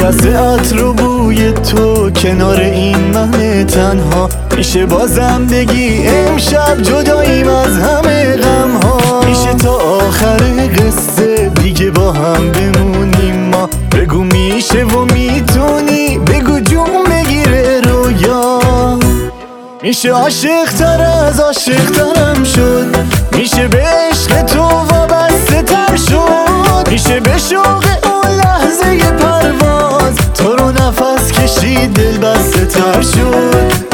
نفس عطر و بوی تو کنار این من تنها. میشه بازم بگی امشب جداییم از همه غم ها. میشه تا آخر قصه دیگه با هم بمونیم ما. بگو میشه و میتونی، بگو جون بگیره رویا. میشه عاشق تر از عاشق ترم شد، میشه به عشق تو وابسته تر شد. میشه به شوق اون لحظه پرواز تو رو نفس کشید دل بسته تر شد.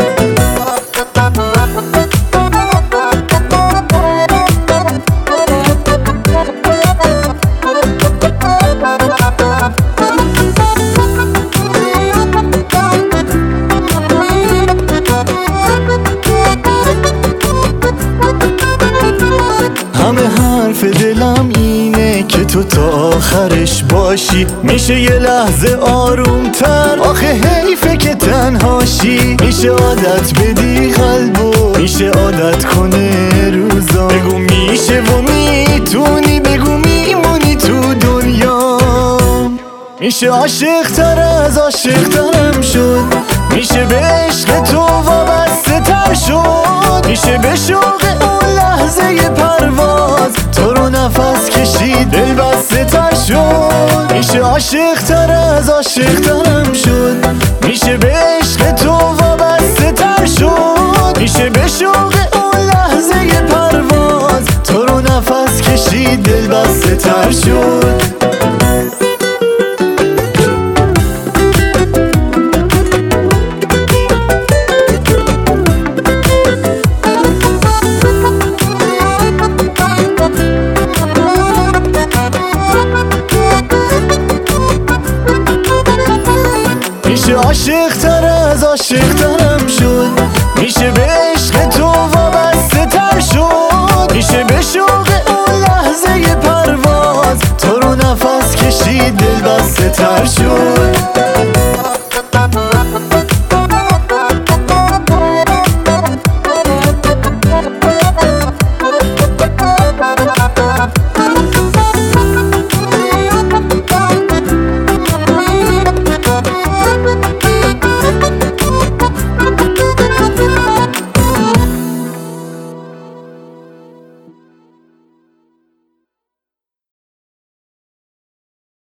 همه حرف دلم اینه که تو تا آخرش باشی. میشه یه لحظه آرومتر، آخه حیفه که تنهاشی. میشه عادت بدی قلبو، میشه عادت کنه روزا. بگو میشه و میتونی، بگو میمونی تو دنیا. میشه عاشق تر از عاشق ترم شد، میشه به عشق تو وابسته تر شد. میشه به شوق اون لحظه پرواز تو رو نفس کشید دل بسته تر شد. میشه عاشق تر از عاشق ترم شد، میشه به عشق تو وابسته تر شد. میشه به شوق اون لحظه پرواز تو رو نفس کشید دل بسته تر شد. میشه عاشق تر از عاشق ترم شد، میشه به عشق تو وابسته تر شد. میشه به شوق اون لحظه پرواز تو رو نفس کشید دل بسته تر شد.